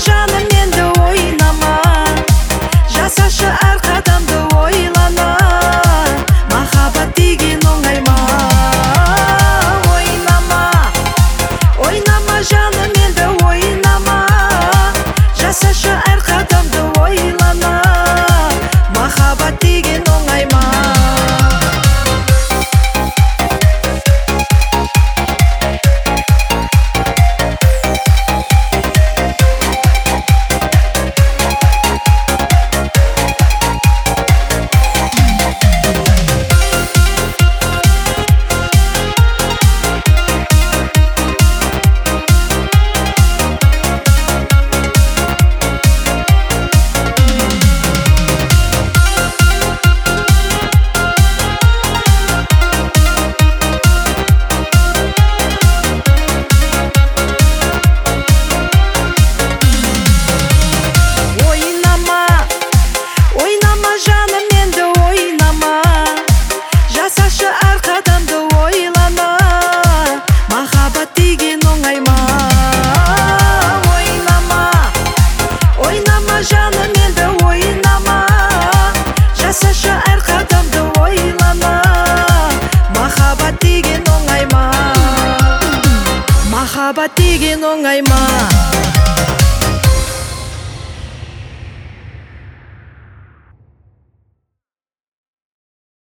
жаным, енді ойнама, жасашы әр қадамды ойлана. Махаббат деген оңай ма? Ойнама, ойнама жаным, енді ойнама, жасашы әр қадамды ойлана. Махаббат деген оңай ма? Жаным, енді ойнама, жасашы әр қадамды ойлана. Махаббат деген оңай ма? Ойнама, ойнама жаным, енді ойнама, жасашы әр қадамды ойлана. Махаббат деген оңай ма? Махаббат деген оңай ма?